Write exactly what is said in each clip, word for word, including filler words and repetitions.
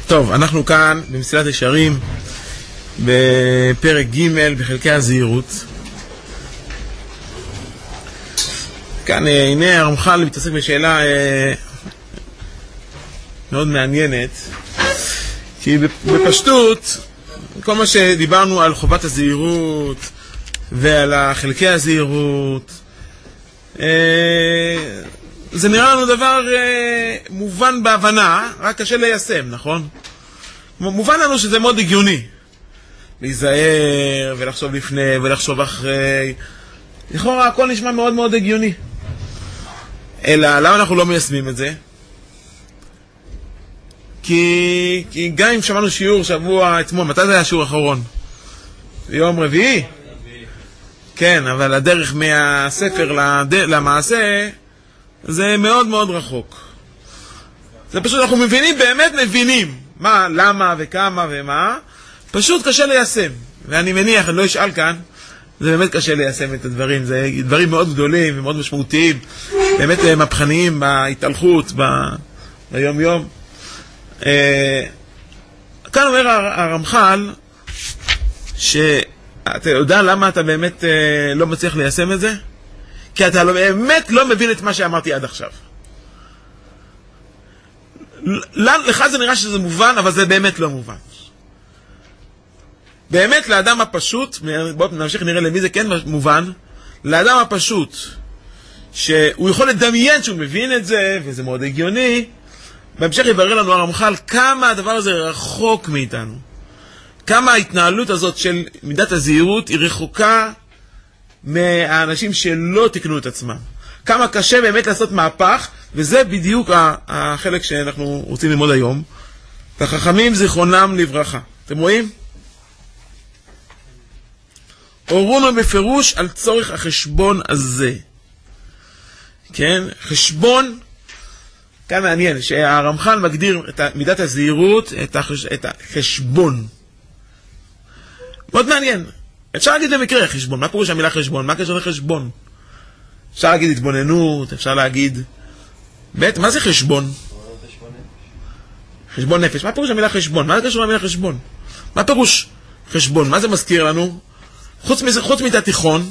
טוב, אנחנו כאן במסילת ישרים, בפרק ג' בחלקי הזהירות. כאן הנה הרמח"ל מתעסק בשאלה אה, מאוד מעניינת, כי בפשטות כל מה שדיברנו על חובת הזהירות ועל חלקי הזהירות, אה, זה נראה לנו דבר אה, מובן בהבנה, רק קשה ליישם, נכון? מובן לנו שזה מאוד הגיוני להיזהר ולחשוב לפני ולחשוב אחרי, לכאורה הכל נשמע מאוד מאוד הגיוני. אלא למה אנחנו לא מיישמים את זה? כי, כי גם אם שמענו שיעור שבוע אתמול, מתי זה היה השיעור האחרון? יום רביעי? כן, אבל הדרך מהספר לד... למעשה זה מאוד מאוד רחוק. זה פשוט, אנחנו מבינים, באמת מבינים מה, למה וכמה ומה, פשוט קשה ליישם. ואני מניח, אני לא אשאל כאן, זה באמת קשה ליישם את הדברים, זה דברים מאוד גדולים ומאוד משמעותיים, באמת מהפכניים בהתהלכות, ב... ביום יום. כאן אומר הרמח"ל, שאתה יודע למה אתה באמת לא מצליח ליישם את זה? כי אתה באמת לא מבין את מה שאמרתי עד עכשיו. לך זה נראה שזה מובן, אבל זה באמת לא מובן. באמת לאדם הפשוט, בואו נמשיך נראה למי זה כן מובן, לאדם הפשוט, שהוא יכול לדמיין שהוא מבין את זה, וזה מאוד הגיוני, בהמשך יברר לנו הרמח"ל כמה הדבר הזה רחוק מאיתנו. כמה ההתנהלות הזאת של מידת הזהירות היא רחוקה מהאנשים שלא תקנו את עצמם. כמה קשה באמת לעשות מהפך, וזה בדיוק החלק שאנחנו רוצים ללמוד היום. החכמים זיכרונם לברכה. אתם רואים? הורונו בפירוש על צורך החשבון הזה. כן? חשבון, כאן מעניין, שהרמח"ל מגדיר את מידת הזהירות, את, החש... את החשבון. מאוד מעניין. אפשר להגיד במקרה חשבון. מה פירוש המילה חשבון? מה קשר לחשבון? אפשר להגיד התבוננות, אפשר להגיד... בית, מה זה חשבון? חשבון נפש. מה פירוש המילה חשבון? מה קשור למילה חשבון? מה פירוש חשבון? מה זה מזכיר לנו? חוץ מזה, חוץ מזה תיכון,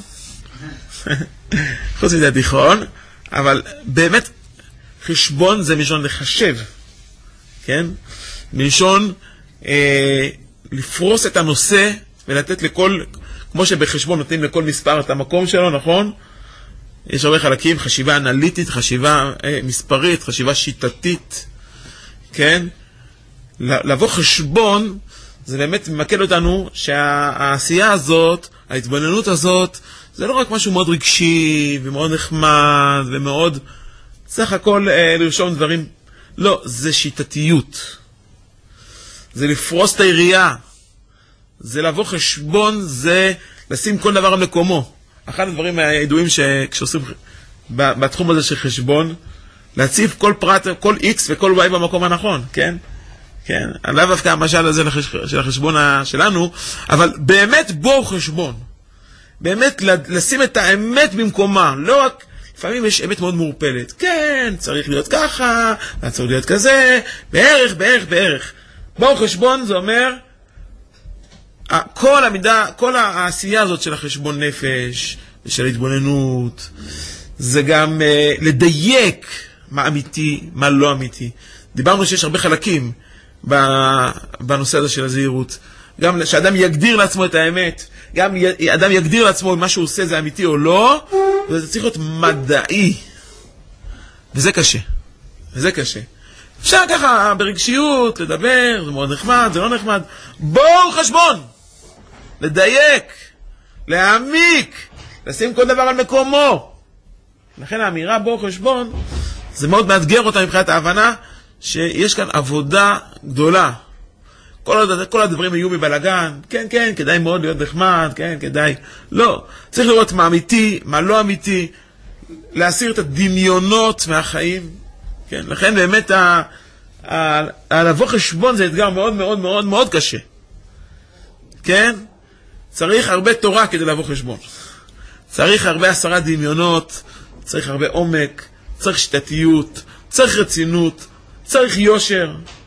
חוץ מזה תיכון, אבל באמת חשבון זה מלשון לחשב, כן? מלשון אה, לפרוס את הנושא ולתת לכל, כמו שבחשבון נותנים לכל מספר את המקום שלו, נכון? יש הרבה חלקים, חשיבה אנליטית, חשיבה אה, מספרית, חשיבה שיטתית, כן? לבוא חשבון, זה באמת ממקד אותנו שהעשייה הזאת, ההתבוננות הזאת, זה לא רק משהו מאוד רגשי ומאוד נחמד ומאוד, צריך הכל אה, לרשום דברים. לא, זה שיטתיות. זה לפרוס את העירייה. זה לבוא חשבון, זה לשים כל דבר במקומו. אחד הדברים הידועים שכשעושים בתחום הזה של חשבון, להציב כל פרט, כל X וכל Y במקום הנכון, כן? כן, אני לא דווקא המשל הזה של החשבון שלנו, אבל באמת בואו חשבון. באמת לשים את האמת במקומה, לא רק, לפעמים יש אמת מאוד מעורפלת. כן, צריך להיות ככה, צריך להיות כזה, בערך, בערך, בערך. בואו חשבון, זה אומר, כל המידה, כל העשייה הזאת של החשבון נפש, של ההתבוננות, זה גם uh, לדייק מה אמיתי, מה לא אמיתי. דיברנו שיש הרבה חלקים, בנושא הזה של הזהירות. גם שאדם יגדיר לעצמו את האמת, גם אדם יגדיר לעצמו אם מה שהוא עושה זה אמיתי או לא, וזה צריך להיות מדעי. וזה קשה. וזה קשה. אפשר ככה ברגשיות לדבר, זה מאוד נחמד, זה לא נחמד. בואו חשבון! לדייק, להעמיק, לשים כל דבר על מקומו. לכן האמירה בואו חשבון, זה מאוד מאתגר אותה מבחינת ההבנה, שיש כאן עבודה גדולה. כל, כל הדברים יהיו מבלגן, כן, כן, כדאי מאוד להיות נחמד, כן, כדאי. לא, צריך לראות מה אמיתי, מה לא אמיתי, להסיר את הדמיונות מהחיים, כן, לכן באמת ה, ה, ה, לבוא חשבון זה אתגר מאוד מאוד מאוד מאוד קשה, כן, צריך הרבה תורה כדי לבוא חשבון, צריך הרבה עשרה דמיונות, צריך הרבה עומק, צריך שיטתיות, צריך רצינות, צריך יושר.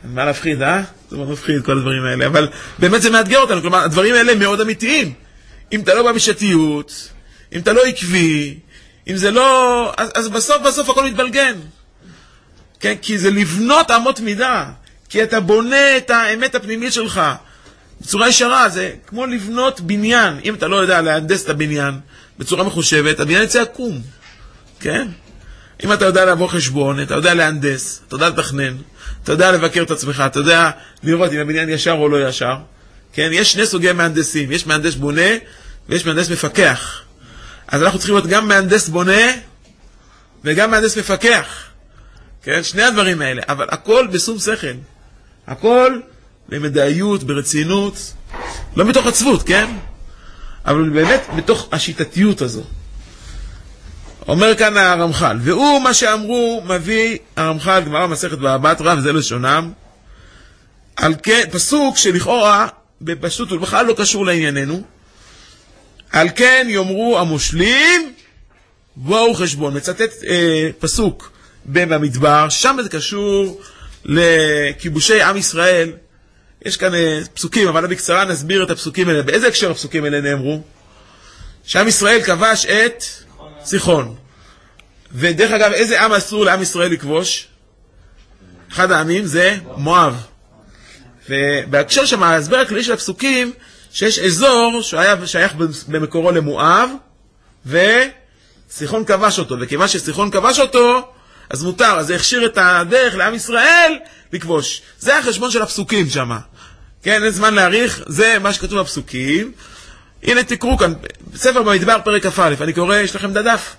מה להפחיד, אה? זה מאוד מפחיד, כל הדברים האלה. אבל באמת זה מאתגר אותנו. כלומר, הדברים האלה מאוד אמיתיים. אם אתה לא בא בשתיות, אם אתה לא עקבי, אם זה לא... אז, אז בסוף, בסוף הכל מתבלגן. כן? כי זה לבנות אמות מידה. כי אתה בונה את האמת הפנימית שלך. בצורה ישרה, זה כמו לבנות בניין. אם אתה לא יודע להנדס את הבניין בצורה מחושבת, הבניין יצא עקום. כן? אם אתה יודע לעבור חשבון, אתה יודע להנדס, אתה יודע לתכנן, אתה יודע לבקר את עצמך, אתה יודע לראות אם הבניין ישר או לא ישר. כן? יש שני סוגי מהנדסים. יש מהנדס בונה ויש מהנדס מפקח. אז אנחנו צריכים להיות גם מהנדס בונה וגם מהנדס מפקח. כן? שני הדברים האלה. אבל הכל בשום שכל. הכל במדעיות, ברצינות. לא מתוך עצבות, כן? אבל באמת מתוך השיטתיות הזו. אומר כאן הרמח"ל, והוא מה שאמרו מביא הרמח"ל, גמרא מסכת בבא בתרא, וזה לשונם, על כן, פסוק שלכאורה, בפשטות הוא בכלל לא קשור לענייננו, על כן יאמרו המושלים, בואו חשבון. מצטט אה, פסוק במדבר, שם זה קשור לכיבושי עם ישראל. יש כאן אה, פסוקים, אבל בקצרה נסביר את הפסוקים האלה. באיזה הקשר הפסוקים האלה נאמרו? שעם ישראל כבש את סיחון. ודרך אגב, איזה עם אסור לעם ישראל לכבוש? אחד העמים זה מואב. ובהקשר שם, ההסבר הכללי של הפסוקים, שיש אזור שהיה שייך במקורו למואב, וסיחון כבש אותו. וכיוון שסיחון כבש אותו, אז מותר, אז זה הכשיר את הדרך לעם ישראל לכבוש. זה החשבון של הפסוקים שם. כן, אין זמן להאריך, זה מה שכתוב בפסוקים. הנה תקראו כאן, בספר במדבר פרק כ"א, אני קורא, יש לכם דף.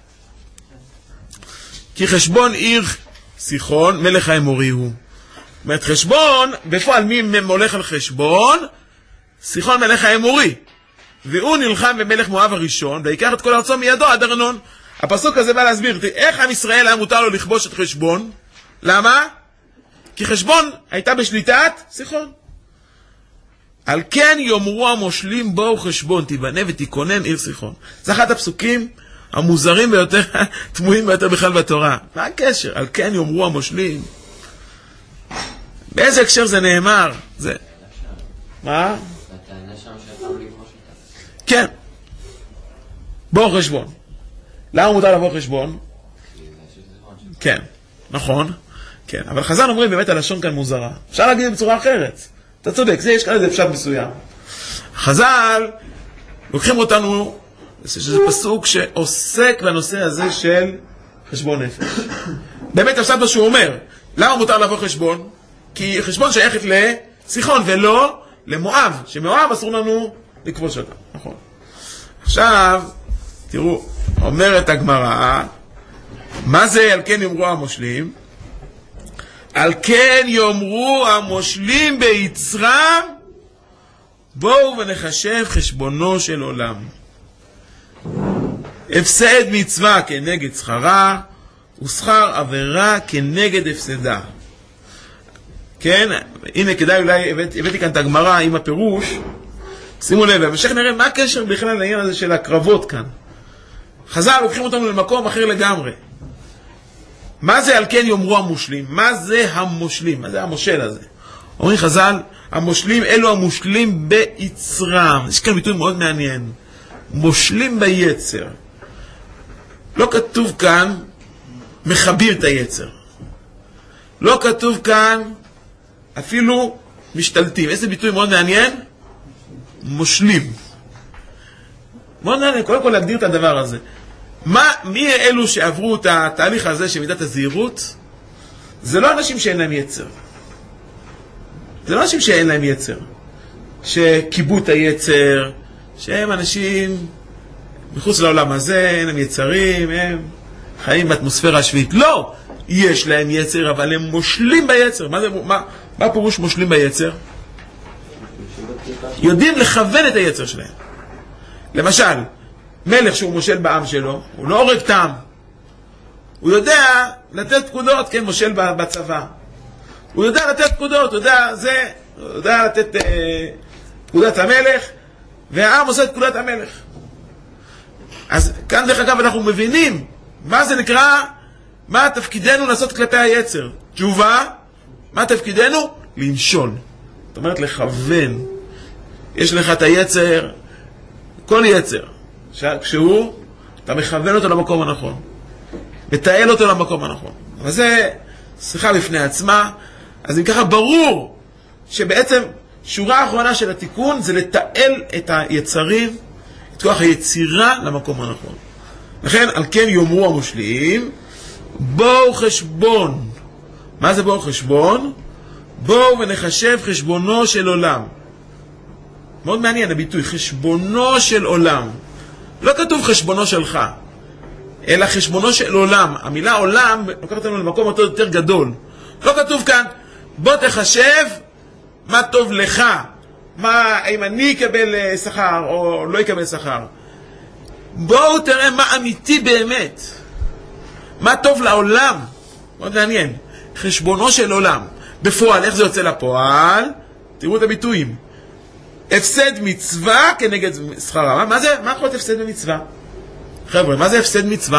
כי חשבון עיר סיחון, מלך האמורי הוא. זאת אומרת, חשבון, בפועל מי מולך על חשבון? סיחון מלך האמורי. והוא נלחם במלך מואב הראשון, ויקח את כל ארצו מידו עד ארנון. הפסוק הזה בא להסביר, איך עם ישראל היה מותר לו לכבוש את חשבון? למה? כי חשבון הייתה בשליטת סיחון. על כן יאמרו המושלים בואו חשבון, תיבנה ותיכונן עיר סיחון. זה אחד הפסוקים המוזרים ביותר, תמוהים ביותר בכלל בתורה. מה הקשר? על כן יאמרו המושלים. באיזה הקשר זה נאמר? זה... מה? כן. בואו חשבון. למה מותר לבוא חשבון? כן, נכון. כן, אבל חז"ל אומרים באמת הלשון כאן מוזרה. אפשר להגיד בצורה אחרת. אתה צודק, זה יש כאן איזה פשט מסוים. חז"ל לוקחים אותנו, שזה פסוק שעוסק בנושא הזה של חשבון נפש. באמת הפשט מה שהוא אומר, למה מותר לבוא חשבון? כי חשבון שייכת לסיחון ולא למואב, שמואב אסור לנו לכבוש אותה. נכון. עכשיו, תראו, אומרת הגמרא, מה זה על כן יאמרו המושלים? על כן יאמרו המושלים ביצרם, בואו ונחשב חשבונו של עולם. הפסד מצווה כנגד שכרה, ושכר עבירה כנגד הפסדה. כן, הנה כדאי אולי, הבאתי, הבאתי כאן את הגמרא עם הפירוש, שימו לב, במשך נראה מה הקשר בכלל לעניין הזה של הקרבות כאן. חז"ל לוקחים אותנו למקום אחר לגמרי. מה זה על כן יאמרו המושלים? מה זה המושלים? מה זה המושל הזה? אומרים חז"ל, המושלים אלו המושלים ביצרם. יש כאן ביטוי מאוד מעניין. מושלים ביצר. לא כתוב כאן מחביר את היצר. לא כתוב כאן אפילו משתלטים. איזה ביטוי מאוד מעניין? מושלים. מאוד מעניין, קודם כל להגדיר את הדבר הזה. מה, מי אלו שעברו את התהליך הזה של מידת הזהירות? זה לא אנשים שאין להם יצר. זה לא אנשים שאין להם יצר. שקיבו את היצר, שהם אנשים מחוץ לעולם הזה, אין להם יצרים, הם חיים באטמוספירה השביעית. לא! יש להם יצר, אבל הם מושלים ביצר. מה זה, מה, מה פירוש מושלים ביצר? יודעים לכוון את היצר שלהם. למשל, מלך שהוא מושל בעם שלו, הוא לא הורג את העם. הוא יודע לתת פקודות, כן, מושל בצבא. הוא יודע לתת פקודות, הוא יודע, זה, הוא יודע לתת אה, פקודת המלך, והעם עושה את פקודת המלך. אז כאן דרך אגב אנחנו מבינים מה זה נקרא, מה תפקידנו לעשות כלפי היצר. תשובה, מה תפקידנו? למשול. זאת אומרת לכוון. יש לך את היצר, כל יצר, כשהוא, אתה מכוון אותו למקום הנכון. מתעל אותו למקום הנכון. אבל זה שיחה בפני עצמה. אז אם ככה ברור שבעצם שורה האחרונה של התיקון זה לתעל את היצרים, את כוח היצירה למקום הנכון. לכן על כן יאמרו המושלים, בואו חשבון. מה זה בואו חשבון? בואו ונחשב חשבונו של עולם. מאוד מעניין הביטוי, חשבונו של עולם. לא כתוב חשבונו שלך, אלא חשבונו של עולם. המילה עולם לוקחת לנו למקום אותו יותר גדול. לא כתוב כאן, בוא תחשב מה טוב לך, מה, אם אני אקבל שכר או לא אקבל שכר. בואו תראה מה אמיתי באמת, מה טוב לעולם. מאוד מעניין, חשבונו של עולם. בפועל, איך זה יוצא לפועל? תראו את הביטויים. הפסד מצווה כנגד שכרה. מה זה? מה יכול להיות הפסד במצווה? חבר'ה, מה זה הפסד מצווה?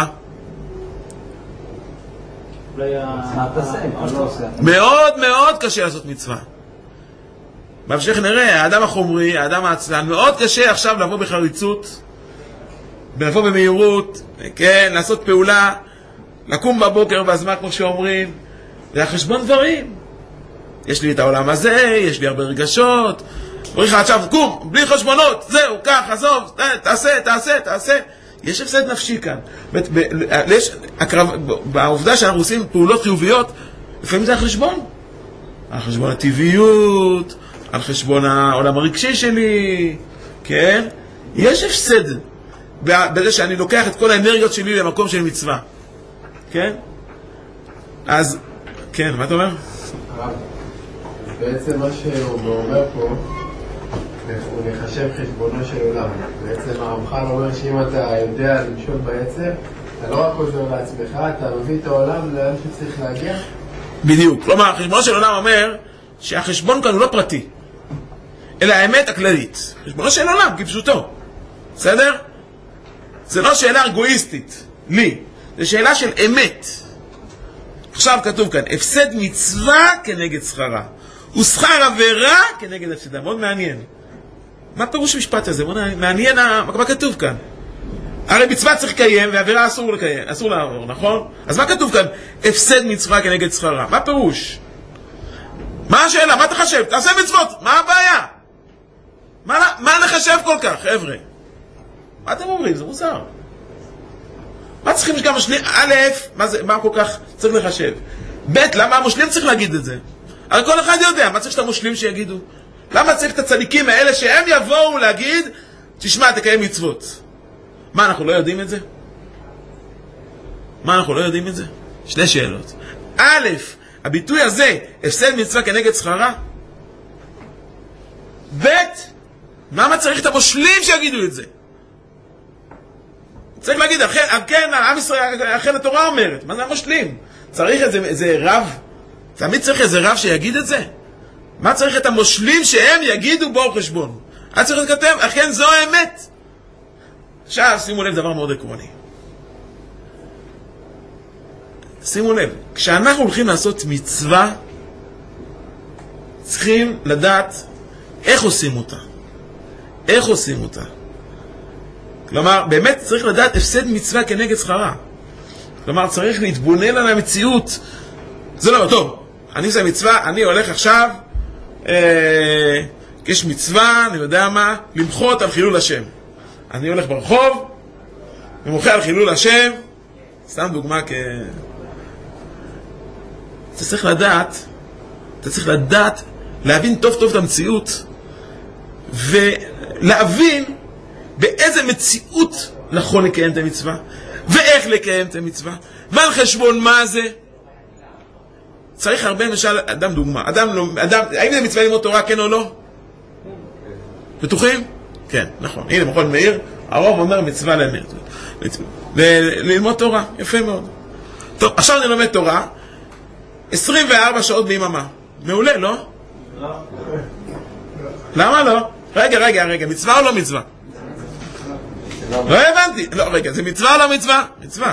מאוד מאוד קשה לעשות מצווה. בהמשך נראה, האדם החומרי, האדם העצלן, מאוד קשה עכשיו לבוא בחריצות, לבוא במהירות, כן, לעשות פעולה, לקום בבוקר בזמן כמו שאומרים, זה החשבון דברים. יש לי את העולם הזה, יש לי הרבה רגשות, אומרים לך עכשיו, קום, בלי חשבונות, זהו, כך, עזוב, תעשה, תעשה, תעשה. יש הפסד נפשי כאן. בעובדה שאנחנו עושים פעולות חיוביות, לפעמים זה החשבון. על חשבון הטבעיות, על חשבון העולם הרגשי שלי, כן? יש הפסד בזה שאני לוקח את כל האנרגיות שלי למקום של מצווה. כן? אז, כן, מה אתה אומר? בעצם מה שהוא אומר פה, הוא נחשב חשבונו של עולם. בעצם הרמח"ל אומר שאם אתה יודע למשול ביצר, אתה לא רק עוזר לעצמך, אתה מביא את העולם לאן שצריך להגיע. בדיוק. כלומר, חשבונו של עולם אומר שהחשבון כאן הוא לא פרטי, אלא האמת הכללית. חשבונו של עולם, כפשוטו. בסדר? זה לא שאלה אגואיסטית, לי. זה שאלה של אמת. עכשיו כתוב כאן, הפסד מצווה כנגד שכרה. ושכר עבירה כנגד הפסדה. מאוד מעניין. מה פירוש המשפט הזה? מעניין מה כתוב כאן. הרי מצווה צריך לקיים ועבירה אסור לקיים, אסור לעבור, נכון? אז מה כתוב כאן? הפסד מצווה כנגד שכרה. מה פירוש? מה השאלה? מה תחשב? תעשה מצוות. מה הבעיה? מה, מה נחשב כל כך, חבר'ה? מה אתם אומרים? זה מוזר. מה צריכים שגם משלים? א', מה, זה, מה כל כך צריך לחשב? ב', למה המושלים צריך להגיד את זה? הרי כל אחד יודע, מה צריך שאת המושלים שיגידו? למה צריך את הצדיקים האלה שהם יבואו להגיד, תשמע, תקיים מצוות? מה, אנחנו לא יודעים את זה? מה, אנחנו לא יודעים את זה? שני שאלות. א', הביטוי הזה, הפסד מצווה כנגד שכרה? ב', למה צריך את המושלים שיגידו את זה? צריך להגיד, כן, עם ישראל, אכן התורה אומרת, מה זה המושלים? צריך איזה, איזה רב? תמיד צריך איזה רב שיגיד את זה? מה צריך את המושלים שהם יגידו בו חשבון? היה צריך לכתב, אכן זו האמת. עכשיו, שימו לב דבר מאוד עקרוני. שימו לב, כשאנחנו הולכים לעשות מצווה, צריכים לדעת איך עושים אותה. איך עושים אותה. כלומר, באמת צריך לדעת הפסד מצווה כנגד שכרה. כלומר, צריך להתבונן על המציאות. זה לא, טוב, אני עושה מצווה, אני הולך עכשיו, אה, יש מצווה, אני יודע מה, למחות על חילול השם. אני הולך ברחוב, ומוחה על חילול השם, סתם דוגמה כ... אתה צריך לדעת, אתה צריך לדעת, להבין טוב טוב את המציאות, ולהבין באיזה מציאות נכון לקיים את המצווה, ואיך לקיים את המצווה, מה על חשבון מה זה. צריך הרבה, למשל, אדם דוגמה, אדם, אדם, האם זה מצווה ללמוד תורה, כן או לא? בטוחים? כן, נכון. הנה, מכון מאיר, הרוב אומר מצווה ללמוד. ללמוד תורה, יפה מאוד. טוב, עכשיו אני לומד תורה, עשרים וארבע שעות ביממה. מעולה, לא? למה לא? רגע, רגע, רגע, מצווה או לא מצווה? לא הבנתי. לא, רגע, זה מצווה או לא מצווה? מצווה.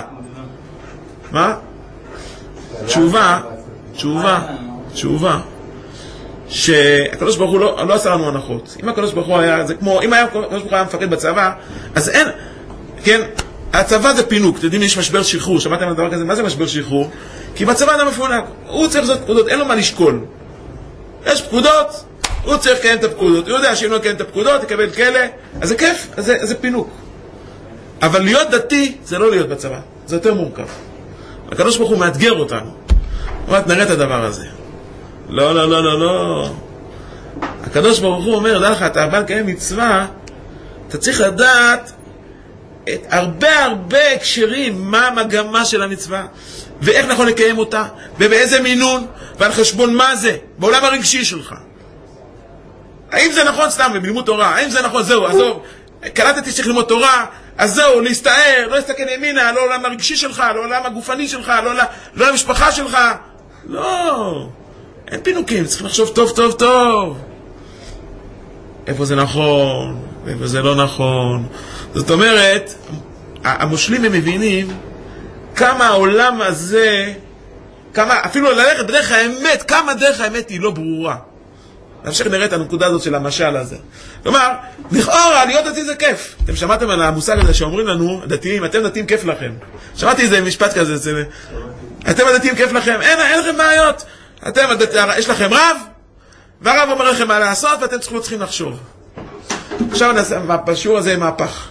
מה? תשובה, תשובה, תשובה. שהקדוש ברוך הוא לא, לא עשה לנו הנחות. אם הקדוש ברוך הוא היה, זה כמו, אם היה, הקדוש ברוך הוא היה מפקד בצבא, אז אין, כן, הצבא זה פינוק. אתם יודעים, יש משבר שחרור, שמעתם על דבר כזה? מה זה משבר שחרור? כי בצבא אדם מפונק, הוא צריך לעשות פקודות, אין לו מה לשקול. יש פקודות, הוא צריך לקיים את הפקודות, הוא יודע שאם לא לקיים את הפקודות, יקבל כלא, אז זה כיף, אז זה, זה פינוק. אבל להיות דתי זה לא להיות בצבא, זה יותר מורכב. הקדוש ברוך הוא מאתגר אותנו. אומרת, נראה את הדבר הזה. לא, לא, לא, לא, לא. הקדוש ברוך הוא אומר, דע לך, אתה בא לקיים מצווה, אתה צריך לדעת את הרבה הרבה הקשרים, מה המגמה של המצווה, ואיך נכון לקיים אותה, ובאיזה מינון, ועל חשבון מה זה, בעולם הרגשי שלך. האם זה נכון סתם בלימוד תורה? האם זה נכון? זהו, עזוב, קלטתי שצריך ללמוד תורה, אז זהו, להסתער, לא להסתכל ימינה, לא לעולם הרגשי שלך, לא לעולם הגופני שלך, לא, לא למשפחה שלך. לא, אין פינוקים, צריך לחשוב טוב טוב טוב. איפה זה נכון, ואיפה זה לא נכון. זאת אומרת, המושלים הם מבינים כמה העולם הזה, כמה, אפילו ללכת בדרך האמת, כמה דרך האמת היא לא ברורה. נמשיך נראה את הנקודה הזאת של המשל הזה. כלומר, לכאורה, להיות דתי זה כיף. אתם שמעתם על המושג הזה שאומרים לנו, דתיים, אתם דתיים כיף לכם. שמעתי איזה משפט כזה, זה, אתם הדתיים כיף לכם, אין, אין לכם בעיות. אתם, הדת, יש לכם רב, והרב אומר לכם מה לעשות, ואתם צריכים, צריכים לחשוב. עכשיו נעשה, בשיעור הזה מהפך.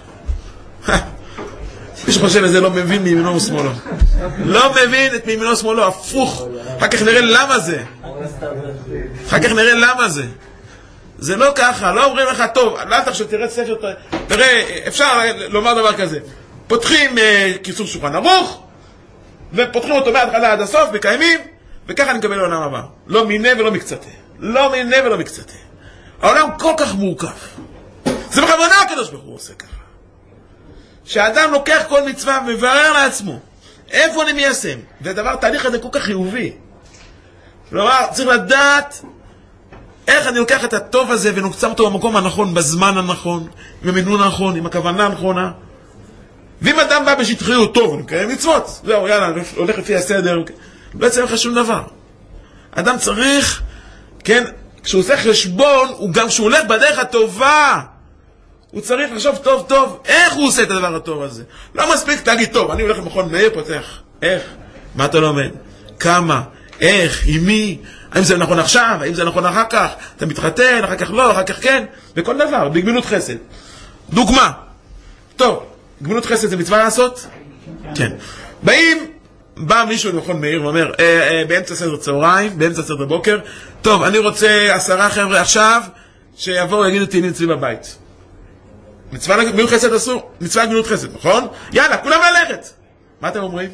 מי שחושב שזה לא מבין מימינו ושמאלו. לא מבין את מימינו ושמאלו, הפוך. אחר כך נראה למה זה. אחר כך נראה למה זה. זה לא ככה, לא אומרים לך, טוב, לא תחשוב, תראה ספר, תראה, אפשר לומר דבר כזה. פותחים קיצור שולחן ערוך, ופותחים אותו מההתחלה עד הסוף, מקיימים, וככה נקבל לעולם הבא. לא מיני ולא מקצתה. לא מיני ולא מקצתה. העולם כל כך מורכב. זה בכוונה הקדוש ברוך הוא עושה ככה. שהאדם לוקח כל מצווה ומברר לעצמו איפה אני מיישם. והדבר, תהליך הזה כל כך חיובי. כלומר, צריך לדעת איך אני לוקח את הטוב הזה ונוקצם אותו במקום הנכון, בזמן הנכון, עם המינון הנכון, עם הכוונה הנכונה. ואם אדם בא בשטחיות, טוב, אני מקיים מצוות. זהו, יאללה, הולך לפי הסדר. לא יצא לך שום דבר. אדם צריך, כן, כשהוא עושה חשבון, הוא גם כשהוא הולך בדרך הטובה, הוא צריך לחשוב טוב טוב איך הוא עושה את הדבר הטוב הזה. לא מספיק תגיד, טוב, אני הולך למכון מאיר, פותח. איך? מה אתה לומד? כמה? איך? עם מי? האם זה נכון עכשיו? האם זה נכון אחר כך? אתה מתחתן, אחר כך לא, אחר כך כן? בכל דבר, בגמילות חסד. דוגמה. טוב, גמילות חסד זה מצווה לעשות? כן. באים, בא מישהו למכון מאיר ואומר, אה, אה, באמצע סדר צהריים, באמצע סדר בוקר, טוב, אני רוצה עשרה חבר'ה עכשיו, שיבואו יגידו תהילים אצלי בבית. מצווה גמילות חסד אסור, מצווה גמילות חסד, נכון? יאללה, כולם ללכת. מה אתם אומרים?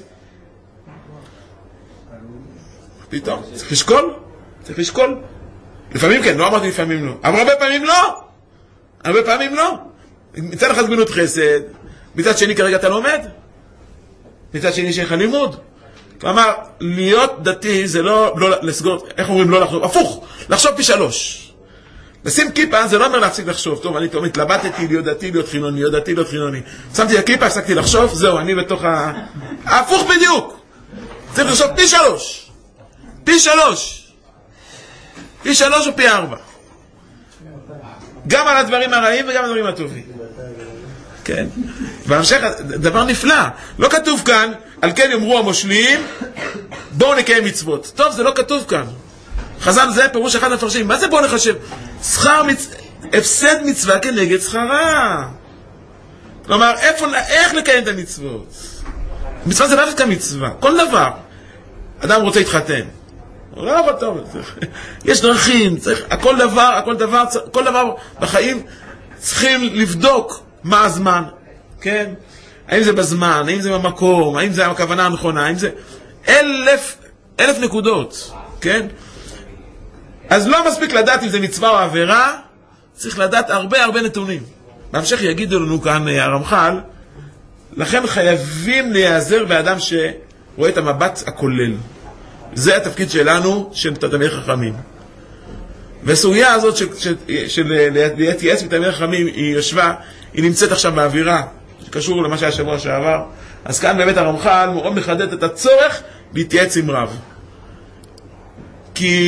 פתאום, צריך לשקול, צריך לשקול. לפעמים כן, לא אמרתי לפעמים לא. אבל הרבה פעמים לא. הרבה פעמים לא. מצד אחד גמילות חסד, מצד שני כרגע אתה לומד. מצד שני שיש לך לימוד. כלומר, להיות דתי זה לא, לא לסגור, איך אומרים לא לחשוב? הפוך, לחשוב פי שלוש. לשים כיפה זה לא אומר להפסיק לחשוב. טוב, אני תמיד התלבטתי להיות דתי, להיות חילוני, להיות דתי, להיות חילוני. שמתי הכיפה, הפסקתי לחשוב, זהו, אני בתוך ה... הפוך בדיוק. צריך לחשוב פי שלוש. פי שלוש. פי שלוש או פי ארבע. גם על הדברים הרעים וגם על הדברים הטובים. כן. והמשך, דבר נפלא. לא כתוב כאן, על כן יאמרו המושלים, בואו נקיים מצוות. טוב, זה לא כתוב כאן. חז"ל זה פירוש אחד המפרשים. מה זה בואו נחשב? שכר מצ... הפסד מצווה כנגד שכרה. כלומר, איפה, איך לקיים את המצוות? מצווה זה לא רק המצווה. כל דבר. אדם רוצה להתחתן. הוא לא יכול טוב. יש דרכים. צריך, הכל דבר, הכל דבר, כל דבר בחיים צריכים לבדוק מה הזמן. כן? האם זה בזמן, האם זה במקום, האם זה הכוונה הנכונה, האם זה... אלף, אלף נקודות. כן? אז לא מספיק לדעת אם זה מצווה או עבירה, צריך לדעת הרבה הרבה נתונים. בהמשך יגידו לנו כאן הרמח"ל, לכן חייבים להיעזר באדם שרואה את המבט הכולל. זה התפקיד שלנו, של תלמידי חכמים. והסוגיה הזאת של, של, של להתייעץ בתלמידי חכמים, היא יושבה, היא נמצאת עכשיו באווירה, שקשור למה שהיה שבוע שעבר. אז כאן באמת הרמח"ל מאוד מחדד את הצורך להתייעץ עם רב. כי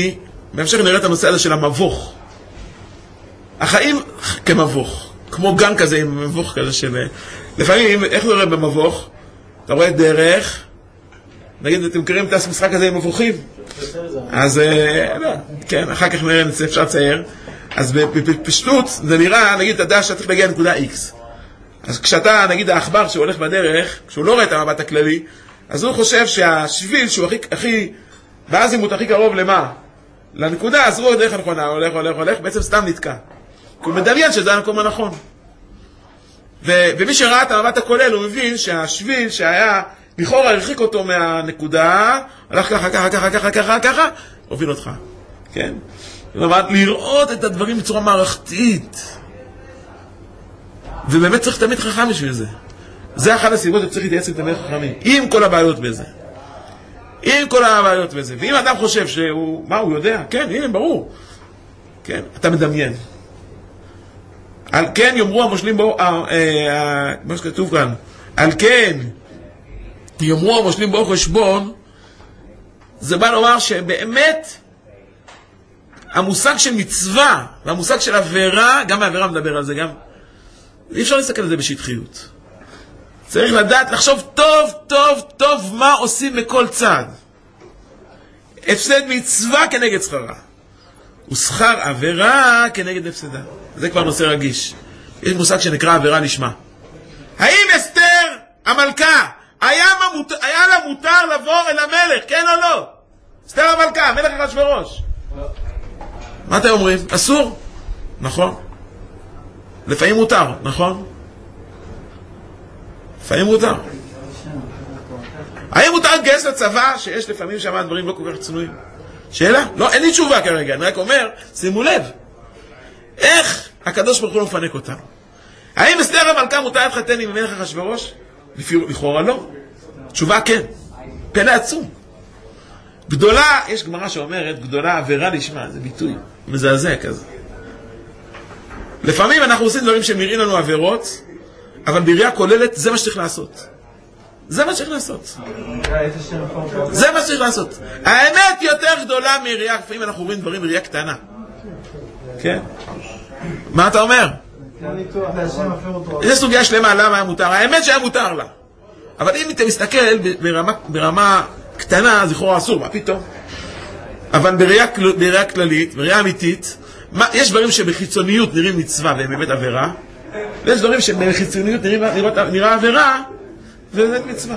בהמשך נראה את הנושא הזה של המבוך. החיים כמבוך, כמו גן כזה עם מבוך כזה של... לפעמים, איך נראה במבוך? אתה רואה דרך, נגיד, אתם מכירים את המשחק הזה עם מבוכים? אז, לא, כן, אחר כך נראה, אפשר לצייר. אז בפשטות, זה נראה, נגיד, אתה יודע שאתה צריך להגיע לנקודה X. אז כשאתה, נגיד, האחבר שהולך בדרך, כשהוא לא רואה את המבט הכללי, אז הוא חושב שהשביל שהוא הכי, הכי, באזימוט הכי קרוב למה? לנקודה, אז הוא דרך הנכונה, הולך, הולך, הולך, בעצם סתם נתקע. כי הוא מדמיין שזה המקום הנכון. ו- ומי שראה את המבט הכולל, הוא מבין שהשביל שהיה, לכאורה הרחיק אותו מהנקודה, הלך ככה, ככה, ככה, ככה, ככה, ככה, הוביל אותך. כן? כלומר, לראות את הדברים בצורה מערכתית. ובאמת צריך תמיד חכם בשביל זה. זה אחת הסיבות שצריך להתייעץ עם תמיד חכמים. עם כל הבעיות בזה. עם כל הבעיות בזה. ואם אדם חושב שהוא, מה הוא יודע? כן, הנה, ברור. כן, אתה מדמיין. על כן יאמרו המושלים בו, מה שכתוב כאן, על כן יאמרו המושלים בו חשבון, זה בא לומר שבאמת המושג של מצווה והמושג של עבירה, גם העבירה מדבר על זה, גם אי אפשר להסתכל על זה בשטחיות. צריך לדעת, לחשוב טוב, טוב, טוב מה עושים בכל צד. הפסד מצווה כנגד שכרה. ושכר עבירה כנגד הפסדה. זה כבר נושא רגיש. יש מושג שנקרא עבירה לשמה. האם אסתר המלכה היה, ממות... היה לה מותר לבוא אל המלך, כן או לא? אסתר המלכה, מלך אחשוורוש. מה אתם אומרים? אסור? נכון. לפעמים מותר, נכון? לפעמים מותר. האם מותר להתגייס לצבא שיש לפעמים שם דברים לא כל כך צנועים? שאלה? לא, אין לי תשובה כרגע, אני רק אומר, שימו לב, איך הקדוש ברוך הוא לא מפנק אותם? האם אסתר המלכה מותר להתחתן עם מלך אחשוורוש? לכאורה לא. תשובה כן. פלא עצום. גדולה, יש גמרא שאומרת, גדולה עבירה לשמה, זה ביטוי מזעזע כזה. לפעמים אנחנו עושים דברים שנראים לנו עבירות, אבל בראייה כוללת זה מה שצריך לעשות. זה מה שצריך לעשות. זה מה שצריך לעשות. האמת יותר גדולה מראייה, לפעמים אנחנו רואים דברים בראייה קטנה. כן? מה אתה אומר? יש סוגיה שלמה למה היה מותר. האמת שהיה מותר לה. אבל אם אתה מסתכל ברמה, ברמה קטנה, אז לכאורה אסור, מה פתאום? אבל בראייה, בראייה כללית, בראייה אמיתית, מה, יש דברים שבחיצוניות נראים מצווה והם באמת עבירה, ויש דברים שבחיצוניות נראים, נראות, נראה עבירה וזה מצווה.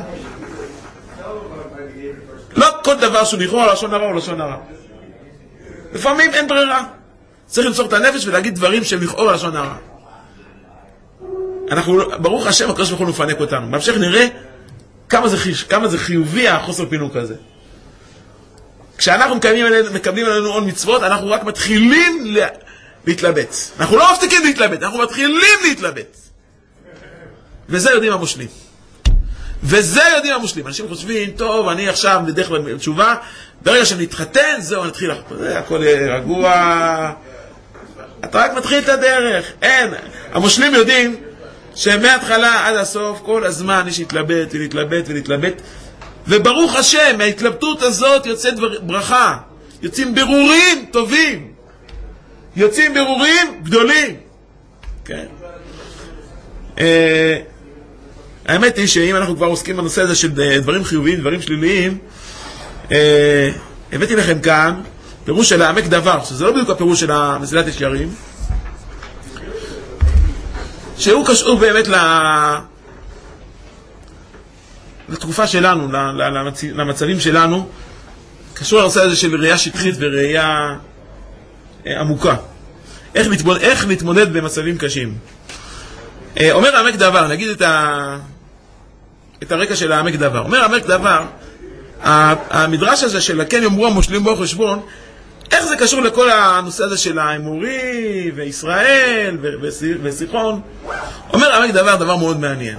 לא כל דבר שהוא לכאורה לשון הרע או לשון הרע. לפעמים אין ברירה. צריך למסור את הנפש ולהגיד דברים שהם לכאורה לשון הרע. אנחנו, ברוך השם, הקדוש ברוך הוא מפנק אותנו. בהמשך נראה כמה זה, כמה זה חיובי החוסר פינוק הזה. כשאנחנו מקבלים עלינו, מקבלים עלינו עוד מצוות, אנחנו רק מתחילים לה, להתלבט. אנחנו לא מפסיקים להתלבט, אנחנו מתחילים להתלבט. וזה יודעים המושלים. וזה יודעים המושלים. אנשים חושבים, טוב, אני עכשיו בדרך בתשובה, ברגע שנתחתן, זהו, נתחיל לחפור. זה הכל רגוע. אתה רק מתחיל את הדרך. אין. המושלים יודעים שמההתחלה עד הסוף, כל הזמן יש להתלבט ולהתלבט ולהתלבט. וברוך השם, מההתלבטות הזאת יוצאת ברכה. יוצאים ברורים טובים. יוצאים ברורים גדולים. כן. אה... האמת היא שאם אנחנו כבר עוסקים בנושא הזה של דברים חיוביים, דברים שליליים, אה, הבאתי לכם כאן פירוש של העמק דבר, שזה לא בדיוק הפירוש של מסילת ישרים, שהוא קשור באמת לתקופה שלנו, למצבים שלנו, קשור לנושא הזה של ראייה שטחית וראייה עמוקה. איך להתמודד, איך להתמודד במצבים קשים. אומר העמק דבר, נגיד את, ה... את הרקע של העמק דבר. אומר העמק דבר, המדרש הזה של כן יאמרו המושלים בו חשבון, איך זה קשור לכל הנושא הזה של האמורי וישראל וסיחון? אומר העמק דבר, דבר מאוד מעניין.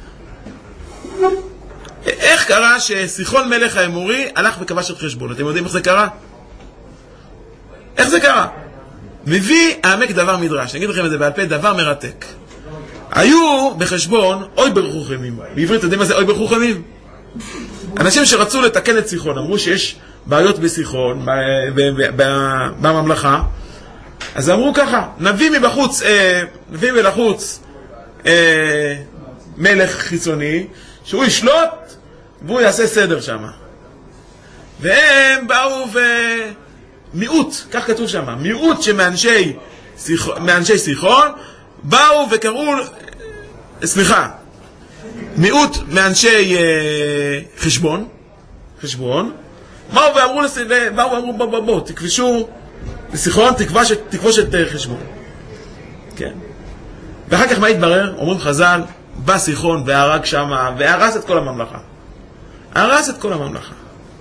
איך קרה שסיחון מלך האמורי הלך וכבש את חשבון? אתם יודעים איך זה קרה? איך זה קרה? מביא העמק דבר מדרש, אני אגיד לכם את זה בעל פה, דבר מרתק. היו בחשבון אוי ברחוכמים. בעברית, אתם יודעים מה זה אוי ברחוכמים? אנשים שרצו לתקן את סיחון, אמרו שיש בעיות בסיחון, בממלכה, אז אמרו ככה, נביא מבחוץ, אה, נביא מלחוץ אה, מלך חיצוני, שהוא ישלוט והוא יעשה סדר שם. והם באו ומיעוט, כך כתוב שם, מיעוט שמאנשי סיחון, מאנשי סיחון, באו וקראו, סליחה, מיעוט מאנשי אה, חשבון, חשבון, באו ואמרו, באו ואמרו, בוא, בוא, בוא, תכבשו לסיחון, תכבש, תכבוש את חשבון. כן. ואחר כך מה התברר? אומרים חז"ל, בא סיחון והרג שמה, והרס את כל הממלכה. הרס את כל הממלכה.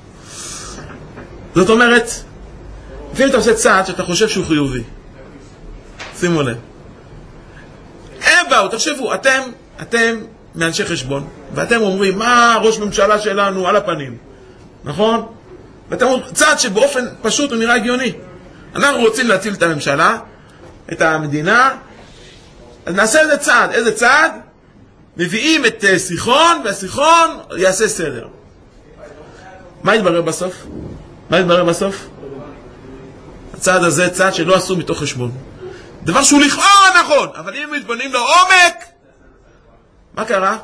זאת אומרת, לפעמים אתה עושה צעד שאתה חושב שהוא חיובי. שימו לב. הם באו, תחשבו, אתם, אתם מאנשי חשבון, ואתם אומרים, מה ראש ממשלה שלנו על הפנים? נכון? ואתם אומרים, צעד שבאופן פשוט הוא נראה הגיוני. אנחנו רוצים להציל את הממשלה, את המדינה, אז נעשה איזה צעד. איזה צעד? מביאים את סיחון, והסיחון יעשה סדר. מה יתברר בסוף? מה יתברר בסוף? הצעד הזה צעד שלא עשו מתוך חשבון. דבר שהוא לכאורה נכון, אבל אם מתבוננים לעומק, מה קרה?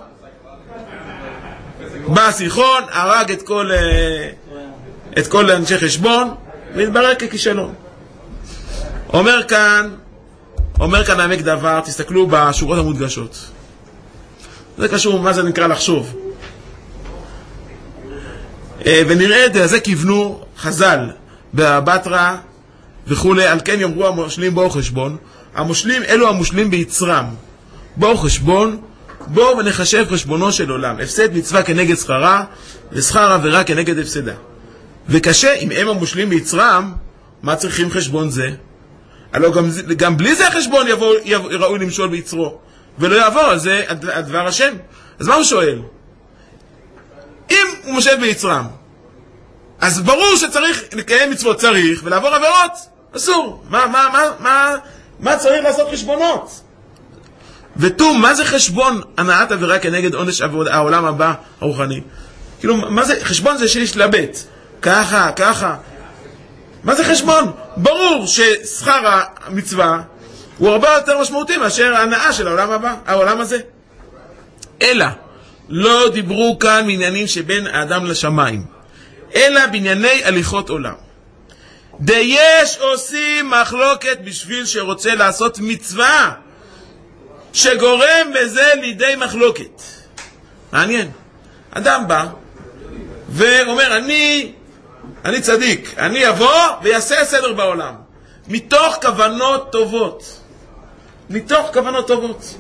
בא סיחון, הרג את כל, את כל אנשי חשבון, והתברר ככישלון. אומר כאן, אומר כאן העמק דבר, תסתכלו בשורות המודגשות. זה קשור, מה זה נקרא לחשוב. ונראה את זה כיוונו חז"ל בבטרה וכולי, על כן יאמרו המושלים באו חשבון. המושלים אלו המושלים ביצרם. באו חשבון, בואו ונחשב חשבונו של עולם. הפסד מצווה כנגד שכרה, ושכר עבירה כנגד הפסדה. וקשה, אם הם המושלים ביצרם, מה צריכים חשבון זה? הלוא גם, גם בלי זה החשבון יבוא, יבוא, ראוי למשול ביצרו, ולא יעבור על זה הדבר השם. אז מה הוא שואל? אם הוא מושל ביצרם, אז ברור שצריך לקיים מצוות, צריך, ולעבור עבירות, אסור. מה, מה, מה, מה, מה צריך לעשות חשבונות? ותום, מה זה חשבון הנעת עבירה כנגד עונש העולם הבא הרוחני? כאילו, מה זה, חשבון זה שיש לבית. ככה, ככה. מה זה חשבון? ברור ששכר המצווה הוא הרבה יותר משמעותי מאשר ההנאה של העולם הבא, העולם הזה. אלא, לא דיברו כאן בעניינים שבין האדם לשמיים, אלא בענייני הליכות עולם. דיש עושים מחלוקת בשביל שרוצה לעשות מצווה, שגורם בזה לידי מחלוקת. מעניין. אדם בא ואומר, אני, אני צדיק, אני אבוא ויעשה סדר בעולם. מתוך כוונות טובות. מתוך כוונות טובות.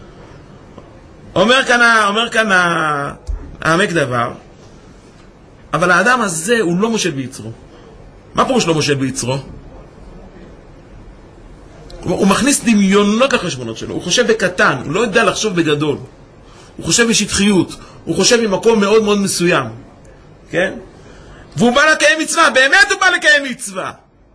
אומר כאן, אומר כאן העמק דבר, אבל האדם הזה הוא לא מושל ביצרו. מה פירוש לא מושל ביצרו? הוא מכניס דמיונות לחשבונות שלו, הוא חושב בקטן, הוא לא יודע לחשוב בגדול. הוא חושב בשטחיות, הוא חושב ממקום מאוד מאוד מסוים. כן? והוא בא לקיים מצווה, באמת הוא בא לקיים מצווה.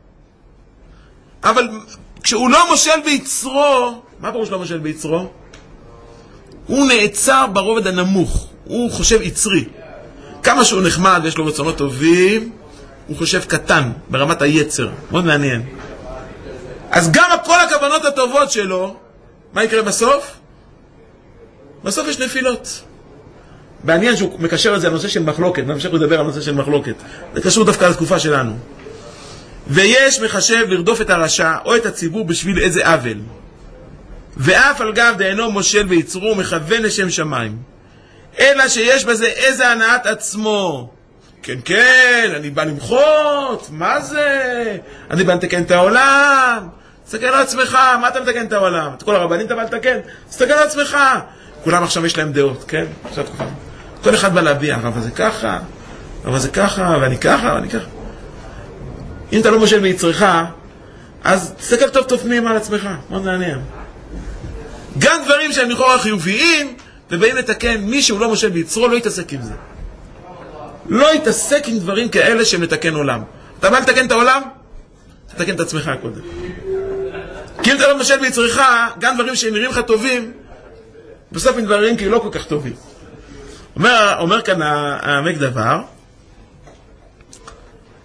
אבל כשהוא לא מושל ביצרו, מה פירוש לא מושל ביצרו? הוא נעצר ברובד הנמוך, הוא חושב יצרי. כמה שהוא נחמד ויש לו רצונות טובים, הוא חושב קטן, ברמת היצר. מאוד מעניין. אז גם כל הכוונות הטובות שלו, מה יקרה בסוף? בסוף יש נפילות. בעניין שהוא מקשר את זה לנושא של מחלוקת, נמשיך לדבר על נושא של מחלוקת. זה קשור דווקא לתקופה שלנו. ויש מחשב לרדוף את הרשע או את הציבור בשביל איזה עוול. ואף על גב דאינו מושל ויצרו מכוון לשם שמיים. אלא שיש בזה איזה הנעת עצמו. כן, כן, אני בא למחות, מה זה? אני בא לתקן את העולם. תסתכל על עצמך, מה אתה מתקן את העולם? את כל הרבנים אתה בא לתקן? תסתכל על עצמך. כולם עכשיו יש להם דעות, כן? עכשיו תקופה. כל אחד בא להביע, הרב הזה ככה, הרב הזה ככה, ואני ככה, ואני ככה. אם אתה לא מושל מיצרך, אז תסתכל טוב טוב פנימה על עצמך, מאוד מעניין. גם דברים שהם לכאורה חיוביים, ובאים לתקן, מי שהוא לא מושל ביצרו, לא יתעסק עם זה. לא יתעסק עם דברים כאלה שהם לתקן עולם. אתה בא לתקן את העולם? תתקן את עצמך קודם. כי אם אתה לא מושל ביצרך, גם דברים שנראים לך טובים, בסוף הם דברים כאילו לא כל כך טובים. אומר, אומר כאן העמק דבר,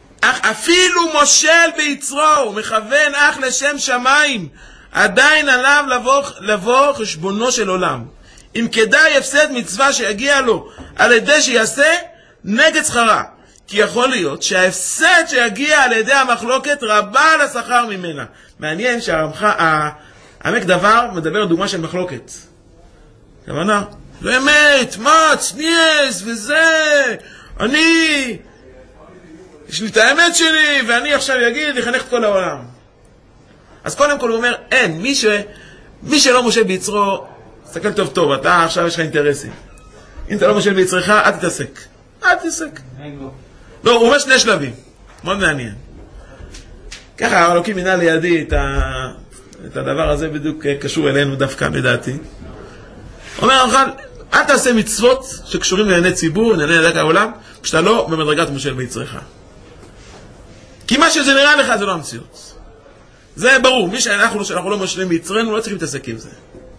אפילו מושל ביצרו, הוא מכוון אך לשם שמיים, עדיין עליו לבוא, לבוא חשבונו של עולם. אם כדאי הפסד מצווה שיגיע לו על ידי שיעשה נגד שכרה. כי יכול להיות שההפסד שיגיע על ידי המחלוקת רבה על השכר ממנה. מעניין שהעמק דבר מדבר דוגמה של מחלוקת. כוונה, באמת, מה, צניאס וזה, אני, יש לי את האמת שלי, ואני עכשיו אגיד, לחנך את כל העולם. אז קודם כל הוא אומר, אין, מי, ש, מי שלא מושל ביצרו, תסתכל טוב טוב, אתה עכשיו יש לך אינטרסים. אם אתה לא מושל ביצרך, אל תתעסק. אל תתעסק. לא, הוא אומר שני שלבים, מאוד מעניין. ככה, אלוקים מינה לידי את, ה, את הדבר הזה בדיוק קשור אלינו דווקא, לדעתי. אומר, אל תעשה מצוות שקשורים לענייני ציבור, לענייני דק העולם, כשאתה לא במדרגת מושל ביצרך. כי מה שזה נראה לך זה לא המציאות. זה ברור, מי שאנחנו, שאנחנו לא מושלים ביצרנו, לא צריכים להתעסק עם זה.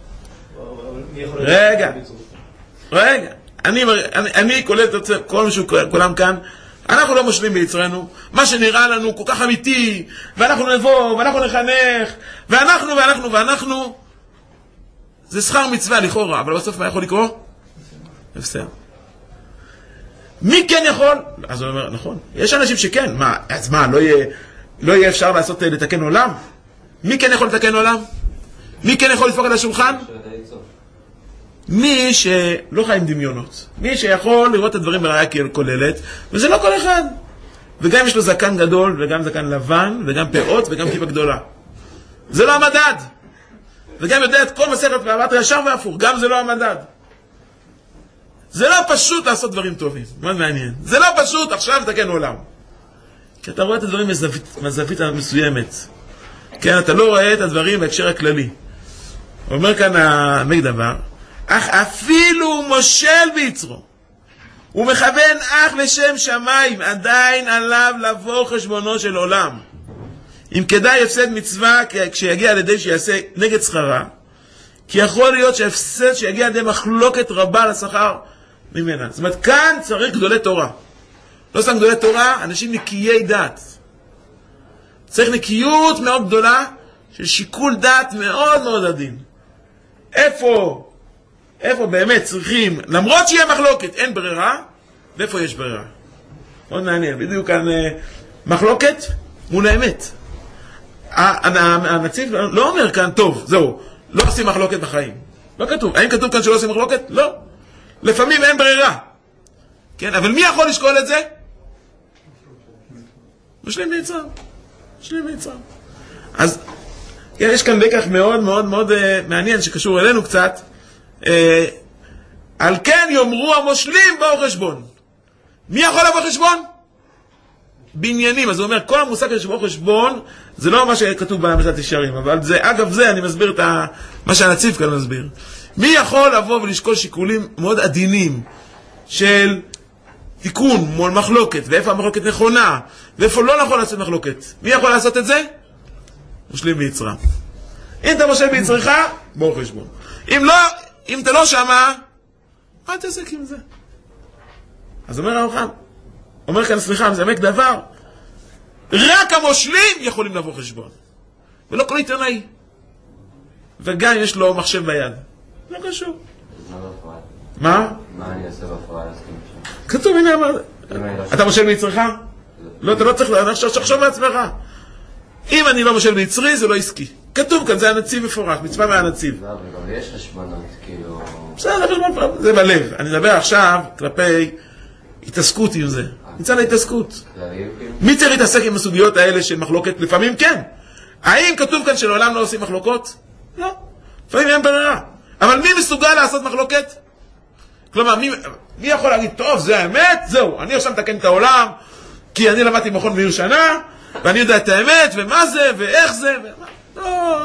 רגע, רגע, אני, אני, אני קולט את כל משהו, כולם כאן, אנחנו לא מושלים ביצרנו, מה שנראה לנו כל כך אמיתי, ואנחנו נבוא, ואנחנו נחנך, ואנחנו, ואנחנו, ואנחנו, זה שכר מצווה לכאורה, אבל בסוף מה יכול לקרוא? הפסד. מי כן יכול? אז הוא אומר, נכון, יש אנשים שכן, מה, אז מה, לא יהיה, לא יהיה אפשר לעשות, לתקן עולם? מי כן יכול לתקן עולם? מי כן יכול לדפוק על השולחן? מי שלא חי עם דמיונות, מי שיכול לראות את הדברים בראייה כוללת, וזה לא כל אחד. וגם יש לו זקן גדול, וגם זקן לבן, וגם פאות, וגם כיפה גדולה. זה לא המדד. וגם יודע את כל מסכת ואהבת ישר והפוך, גם זה לא המדד. זה לא פשוט לעשות דברים טובים, מאוד מעניין. זה לא פשוט עכשיו לתקן עולם. כי אתה רואה את הדברים מזווית מסוימת. כן, אתה לא רואה את הדברים בהקשר הכללי. הוא אומר כאן העמק דבר, אך אפילו מושל ביצרו, הוא מכוון אך לשם שמיים, עדיין עליו לבוא חשבונו של עולם. אם כדאי הפסד מצווה כשיגיע על ידי שיעשה נגד שכרה, כי יכול להיות שהפסד שיגיע על ידי מחלוקת רבה לשכר ממנה. זאת אומרת, כאן צריך גדולי תורה. לא סתם גדולי תורה, אנשים נקיי דעת. צריך נקיות מאוד גדולה, של שיקול דעת מאוד מאוד עדין. איפה, איפה באמת צריכים, למרות שיהיה מחלוקת, אין ברירה, ואיפה יש ברירה? מאוד מעניין, בדיוק כאן מחלוקת מול האמת. הנציב לא אומר כאן, טוב, זהו, לא עושים מחלוקת בחיים. לא כתוב. האם כתוב כאן שלא עושים מחלוקת? לא. לפעמים אין ברירה. כן, אבל מי יכול לשקול את זה? משלים ביצר. משלים ביצר. אז יש כאן לקח מאוד מאוד מאוד מעניין שקשור אלינו קצת. על כן יאמרו המושלים באו חשבון. מי יכול לבוא חשבון? בעניינים. אז הוא אומר, כל המושג של בוא חשבון, זה לא מה שכתוב במשלת ישרים, אבל זה, אגב זה, אני מסביר את ה, מה שהנציב כאן מסביר. מי יכול לבוא ולשקול שיקולים מאוד עדינים של תיקון מול מחלוקת, ואיפה המחלוקת נכונה, ואיפה לא נכון לעשות מחלוקת? מי יכול לעשות את זה? מושלים ביצרה. אם אתה מושל ביצרך, בוא חשבון. אם לא, אם אתה לא שמה, מה תעסק עם זה? אז אומר הרוחם, אומר כאן, סליחה, זה עמק דבר, רק המושלים יכולים לבוא חשבון. ולא כל עיתונאי. וגם יש לו מחשב ביד. לא קשור. מה? מה אני אעשה בהפרעה להסכים שם? כתוב, הנה אמר, אתה מושל ביצרך? לא, אתה לא צריך לחשוב בעצמך. אם אני לא מושל ביצרי, זה לא עסקי. כתוב כאן, זה הנציב מפורש, מצווה מהנציב. לא, אבל גם יש חשבונות, כאילו... בסדר, זה בלב. אני מדבר עכשיו כלפי התעסקות עם זה. נמצא להתעסקות. מי צריך להתעסק עם הסוגיות האלה של מחלוקת? לפעמים כן. האם כתוב כאן שלעולם לא עושים מחלוקות? לא. לפעמים אין ברירה. אבל מי מסוגל לעשות מחלוקת? כלומר, מי, מי יכול להגיד, טוב, זה האמת, זהו, אני עכשיו מתקן את העולם, כי אני למדתי מכון בעיר שנה, ואני יודע את האמת, ומה זה, ואיך זה, ומה... לא.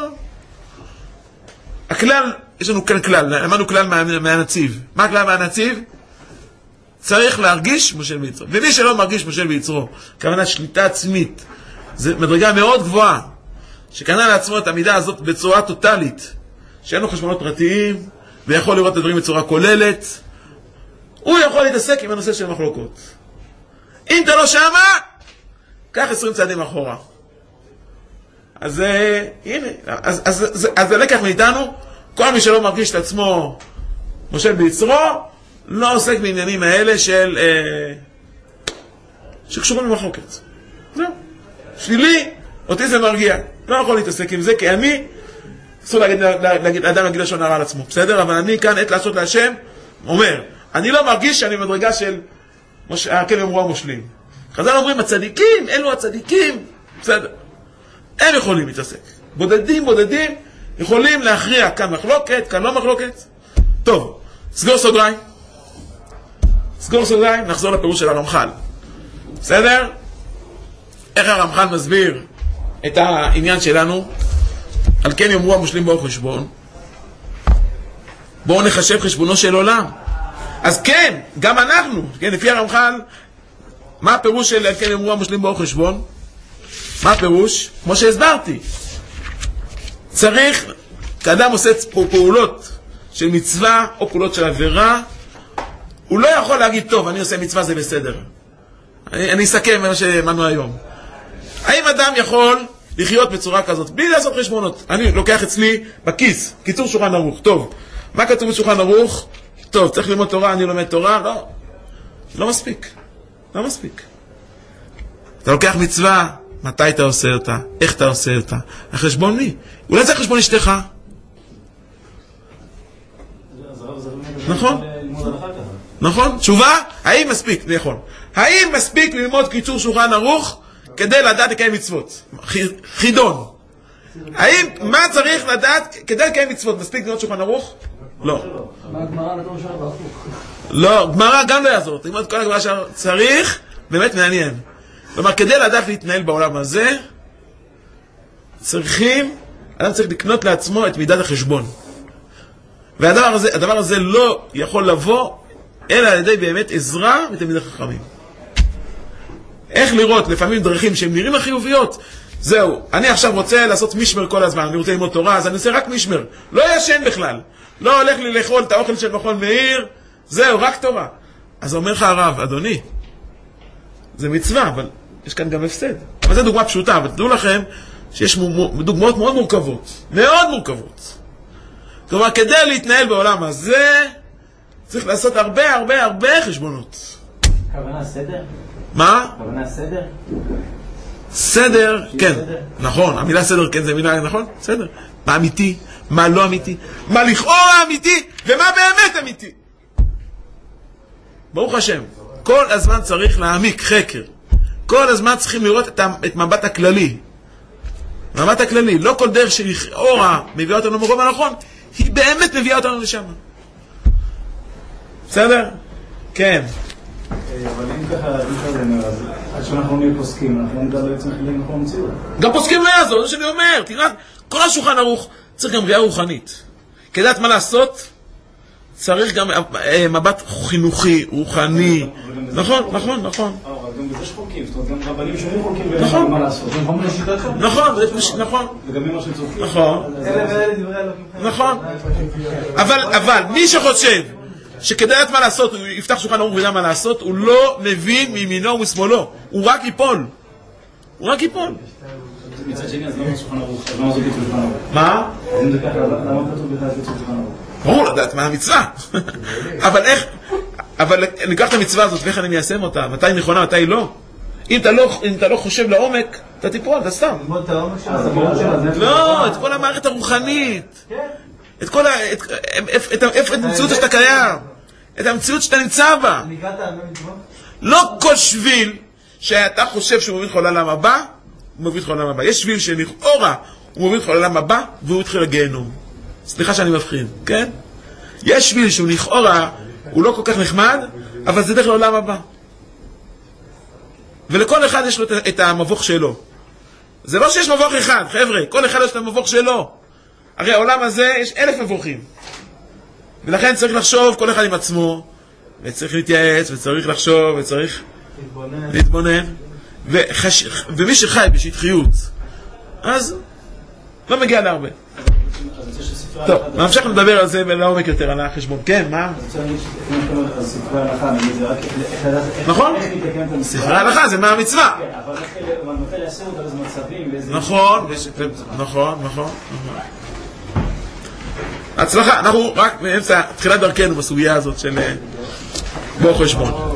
הכלל, יש לנו כאן כלל, למדנו כלל מה, מהנציב. מה הכלל מהנציב? צריך להרגיש מושל ביצרו. ומי שלא מרגיש מושל ביצרו, כוונה שליטה עצמית, זה מדרגה מאוד גבוהה, שקנה לעצמו את המידה הזאת בצורה טוטלית, שאין לו חשבונות פרטיים, ויכול לראות את הדברים בצורה כוללת, הוא יכול להתעסק עם הנושא של מחלוקות. אם אתה לא שמה, קח עשרים צעדים אחורה. אז הנה, אז, אז, אז, אז זה לקח מאיתנו, כל מי שלא מרגיש את עצמו מושל ביצרו, לא עוסק בעניינים האלה של, אה, שקשורים במחלוקת. זהו. שלילי, אותי זה מרגיע. לא יכול להתעסק עם זה, כי אני, אסור להגיד, להגיד, אדם להגיד לשון הרע על עצמו, בסדר? אבל אני כאן, עת לעשות להשם, אומר, אני לא מרגיש שאני מדרגה של, כן יאמרו המושלים. חז"ל אומרים, הצדיקים, אלו הצדיקים, בסדר. הם יכולים להתעסק. בודדים, בודדים, יכולים להכריע כאן מחלוקת, כאן לא מחלוקת. טוב, סגור סוגריים. סגור סוגריים, נחזור לפירוש של הרמח"ל. בסדר? איך הרמח"ל מסביר את העניין שלנו? על כן יאמרו המושלים באו חשבון. בואו נחשב חשבונו של עולם. אז כן, גם אנחנו, כן, לפי הרמח"ל, מה הפירוש של על כן יאמרו המושלים באו חשבון? מה הפירוש? כמו שהסברתי. צריך, כאדם עושה פעולות של מצווה או פעולות של עבירה, הוא לא יכול להגיד, טוב, אני עושה מצווה, זה בסדר. אני, אני אסכם מה שאמרנו היום. האם אדם יכול לחיות בצורה כזאת, בלי לעשות חשבונות? אני לוקח אצלי בכיס, קיצור שולחן ערוך. טוב, מה כתוב בשולחן ערוך? טוב, צריך ללמוד תורה, אני לומד תורה? לא. לא מספיק. לא מספיק. אתה לוקח מצווה, מתי אתה עושה אותה? איך אתה עושה אותה? החשבון מי? אולי זה חשבון אשתך? נכון? נכון? תשובה? האם מספיק? נכון. האם מספיק ללמוד קיצור שולחן ערוך כדי לדעת לקיים מצוות? חידון. האם, מה צריך לדעת כדי לקיים מצוות? מספיק ללמוד שולחן ערוך? לא. מה גמרא נתון שעה בהפוך? לא, גמרא גם לא יעזור. תלמוד כל הגמרא שצריך, באמת מעניין. כלומר, כדי לדעת להתנהל בעולם הזה, צריכים, אדם צריך לקנות לעצמו את מידת החשבון. והדבר הזה, הדבר הזה לא יכול לבוא, אלא על ידי באמת עזרה ותלמידי חכמים. איך לראות לפעמים דרכים שהן נראים החיוביות? זהו, אני עכשיו רוצה לעשות משמר כל הזמן, אני רוצה ללמוד תורה, אז אני עושה רק משמר. לא ישן בכלל. לא הולך לי לאכול את האוכל של מכון מאיר, זהו, רק תורה. אז אומר לך הרב, אדוני, זה מצווה, אבל יש כאן גם הפסד. אבל זו דוגמה פשוטה, אבל תדעו לכם שיש דוגמאות מאוד מורכבות. מאוד מורכבות. כלומר, כדי להתנהל בעולם הזה, צריך לעשות הרבה הרבה הרבה חשבונות. כוונה סדר? מה? כוונה סדר? סדר, כן. נכון, המילה סדר, כן, זה מילה, נכון? סדר. מה אמיתי? מה לא אמיתי? מה לכאורה אמיתי? ומה באמת אמיתי? ברוך השם. כל הזמן צריך להעמיק חקר. כל הזמן צריכים לראות את, את מבט הכללי. מבט הכללי. לא כל דרך שלכאורה מביאה אותנו למקום הנכון, היא באמת מביאה אותנו לשם. בסדר? כן. אבל אם ככה, אם כזה אומר, אז עד שאנחנו נהיה פוסקים, אנחנו נדע בעצם חילאים אנחנו המציאות. גם פוסקים לא יעזור, זה שאני אומר. תראה, כל השולחן ערוך צריך גם ראייה רוחנית. כדי לדעת מה לעשות, צריך גם מבט חינוכי, רוחני. נכון, נכון, נכון. גם בזה שחולקים, זאת אומרת, גם רבנים שונים חולקים ואין מה לעשות. נכון, נכון. וגם אמא שצורכים. נכון. נכון. אבל מי שחושב שכדי לדעת מה לעשות, הוא יפתח שולחן ערוך וידע מה לעשות, הוא לא מבין מימינו ומשמאלו. הוא רק ייפול. הוא רק ייפול. מצד שני, אז למה שולחן ערוך? אז למה זאת ביטול שולחן ערוך? מה? אז אם זה ככה, למה כתוב בכלל ביטול שולחן ערוך? ברור לדעת מה המצווה. אבל איך, אבל ניקח את המצווה הזאת ואיך אני מיישם אותה, מתי היא נכונה, מתי היא לא. אם אתה לא, אם אתה לא חושב לעומק, אתה תיפול, אתה סתם. לא, את כל המערכת הרוחנית. את כל ה... את המציאות שאתה קיים. את המציאות שאתה נמצא בה. לא כל שביל שאתה חושב שהוא מוביל לך לעולם הבא, הוא מוביל לך לעולם הבא. יש שביל שלכאורה הוא מוביל לך לעולם הבא, והוא יתחיל לגיהנום. סליחה שאני מבחין, כן? יש שביל שהוא לכאורה, הוא לא כל כך נחמד, אבל זה דרך לעולם הבא. ולכל אחד יש לו את המבוך שלו. זה לא שיש מבוך אחד, חבר'ה, כל אחד יש את המבוך שלו. הרי העולם הזה יש אלף מבוכים. ולכן צריך לחשוב כל אחד עם עצמו, וצריך להתייעץ, וצריך לחשוב, וצריך להתבונן. להתבונן. וחש... ומי שחי בשטחיות, אז לא מגיע להרבה. אז זה שספק טוב, נמשיך לדבר על זה ולעומק יותר על החשבון. כן, מה? ספרי ההלכה, נגיד, זה רק איך... נכון, ספרי ההלכה זה מהמצווה. כן, אבל איך מתי לעשות על איזה מצבים ואיזה... נכון, נכון, נכון. הצלחה, אנחנו רק באמצע תחילת דרכנו בסוגיה הזאת של בוא חשבון.